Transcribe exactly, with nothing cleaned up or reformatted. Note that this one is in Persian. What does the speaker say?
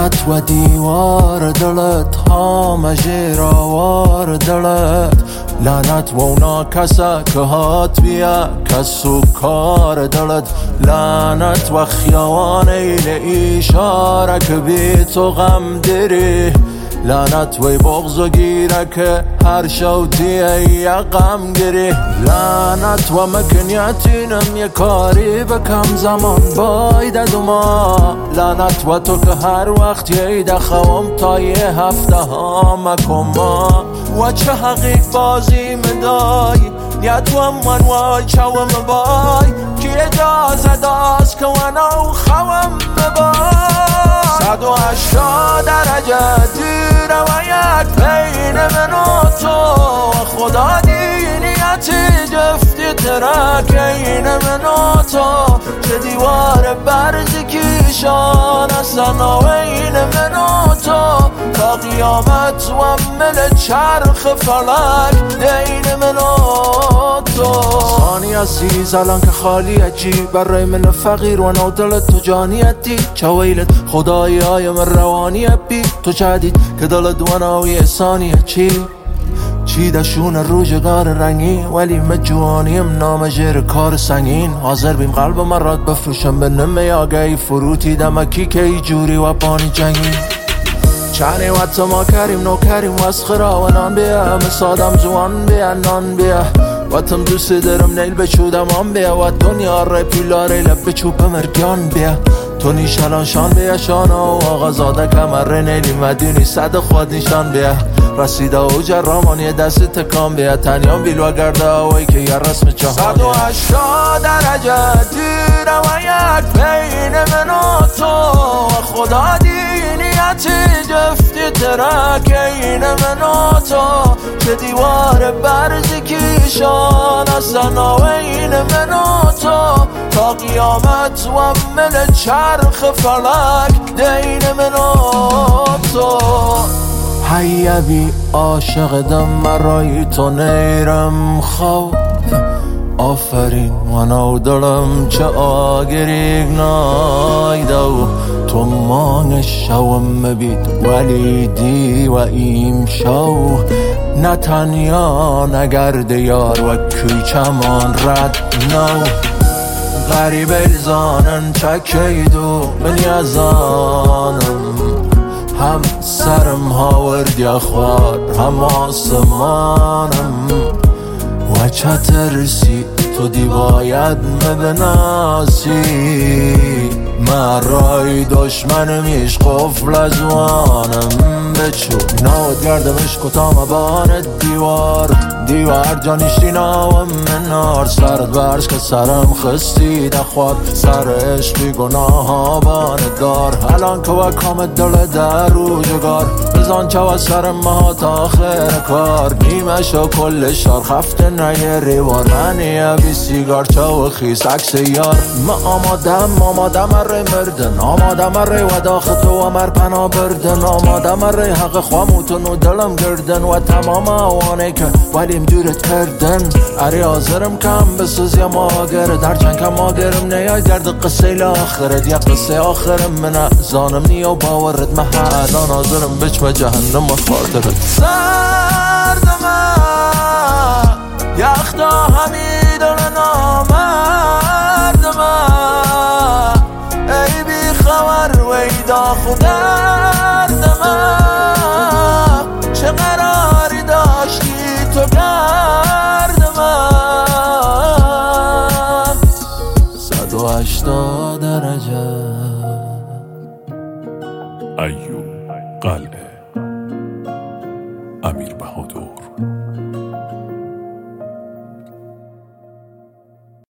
لعنت و دیوار دلت همه راوار دلت لعنت و اونا کسا که هات بیا کسو کار دلت لعنت و خیوان ایل ایشاره که بی تو غم دری لعنت وی بغض و گیره که هر شوتیه یه غم گیری لعنت و مکنیتینم یه کاری بکم زمان باید دوما لعنت و تو که هر وقت یه دخوام تا یه هفته ها مکما و چه حقیق بازی مدای نیت و من و چوم بای که اجازه داست که ونو خوام بای صد و هشتاد درجه دیره و یک بین من و تو خدا دینیتی جفتی ترکین من و تو چه دیوار برزی کیشان اصلا آوین من و تو تا قیامت و مل چرخ فلک دین من و تو ثانی عزیز الان که خالی عجیب برای من فقیر و نودلت تو جانیتی چه ویلت خدایی های من روانی بی تو جدید که دلت دواناوی ثانیه چی چی دشون روزگار رنگی ولی مجوانیم نام جر کار سنگین حاضر بیم قلب من راد بفروشم به نمه آگهی فروتی دمکی که ای جوری و پانی جنگی چنی و تو ما کریم نو کریم واسخرا و نان بیا مسادم زوان بیا نان بیا و تم دوست دارم نیل بچودم آن بیا و دنیا ره پیلاره لب بچوب مرگان بیا تو نیشالان شان بیا شانا و آقا زاده کمر نیلی مدینی صد خود نیشان بیا رسیده و جرامان یه دست تکان بیا تنیان بیل و گرده آوی که یه رسم چهان صد و هشتاد درجه دیره و یک بین من و تو خدا دینیتی جفتی ترکین من و تو چه دیوار برزی کیشان اصلا آوین من و تو تا قیامت و مل چرخ فلک دین من و تو حیبی عاشق دم مرای تو نیرم خواب آفرین منو دلم چه آگریگ نایده و تو مانگ شوم مبید ولی دی و ایم شو نتنیا نگرد یار و کوچمان رد نو غریب الزانن چکیدو بنیازانم هم سرم هاورد یا خوار هم آسمانم و چه ترسی تو دی باید مبناسی مرای دشمنمیش قفل ازوانم بچو نود گردمش کتام بان دیوار دیوار جانشتی ناوم منار سرد برش که سرم خستی دخواد سر عشقی گناه ها باندار الان که و کام دل در روزگار بزان چه و سر ما تا آخر کار نیمش و کل شار خفته نگه ریوار منی بی سیگار چه و خیس عکس یار ما آمادم آمادم اره مردن آمادم اره و داخل تو و مر پنا بردن آمادم اره حق خواموتون و دلم گردن و تمام آوانه که ولیم دورت کردن اره حاضرم کم بسوز یا ماگر در چند کم ماگرم نیای گرد قصه لاخرت یا قصه آخرم من زانم نیا باورت محلان حاضرم بچ و جهنم و خاطرت سردم یختا همی دل نامردم ای بی خبر ویدا خودردم چه قراری داشتی تو گردم صد و هشتاد درجه ایوب قلعه امیر بهادر